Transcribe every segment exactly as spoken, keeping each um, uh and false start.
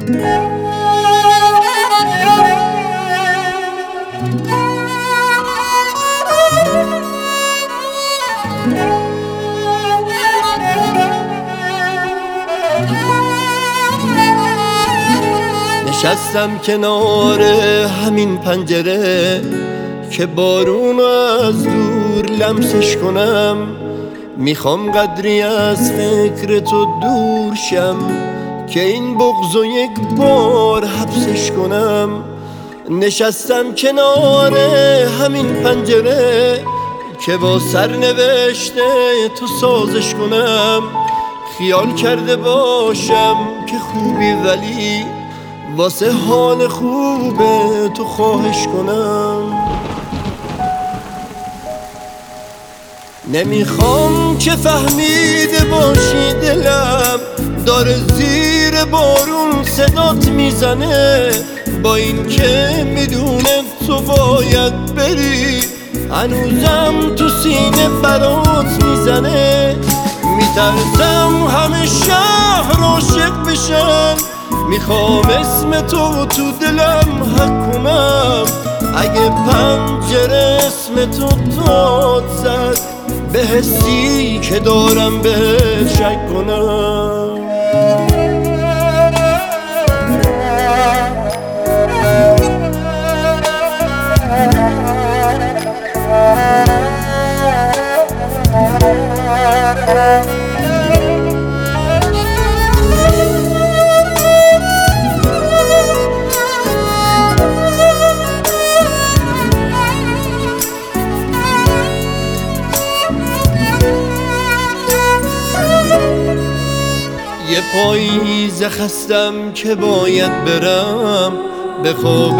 نشستم کنار همین پنجره که بارون از دور لمسش کنم. میخوام قدری از فکر تو دور شم که این بغضو یک بار حبسش کنم. نشستم کنار همین پنجره که با سرنوشت تو سازش کنم. خیال کرده باشم که خوبی ولی واسه حال خوبه تو خواهش کنم. نمیخوام که فهمیده باشی دلم داره زیر بارون صدات میزنه. با این که میدونه تو باید بری هنوزم تو سینه برات میزنه. میترسم همه شهر عاشق بشن، میخوام اسم تو تو دلم حک کنم. اگه پنجره اسم تو داد زد به حسی که دارم بهت شک کنم. یه پاییز خستم که باید برم به خواب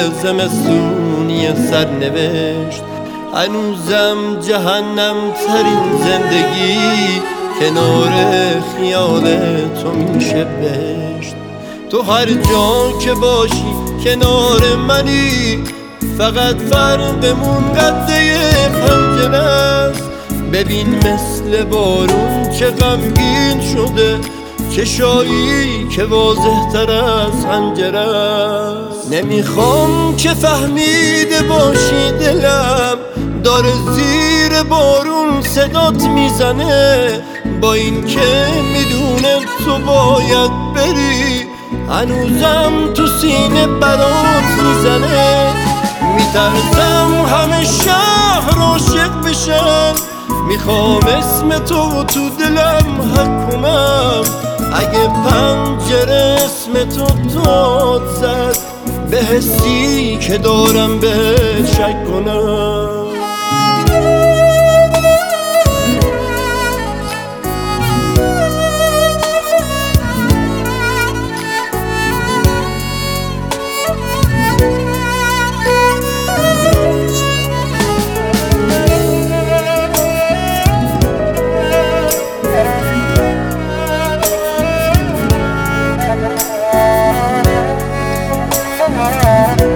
زمستونی سرنوشت. هنوزم جهنم ترین زندگی کنار خیال تو میشه بهشت. تو هر جا که باشی کنار منی، فقط فرقمون قده پنجره است. ببین مثل بارون چه غمگین شده چشایی که واضح تر از حنجره است. نمیخوام که فهمیده باشی دلم داره زیر بارون صدات میزنه. با این که میدونه تو باید بری هنوزم تو سینه برات میزنه. میترسم همه شهر عاشق بشن، میخوام اسم تو تو دلم حک کنم. اگه پنجره اسم تو داد زد به حسی که دارم بهت شک کنم. Ah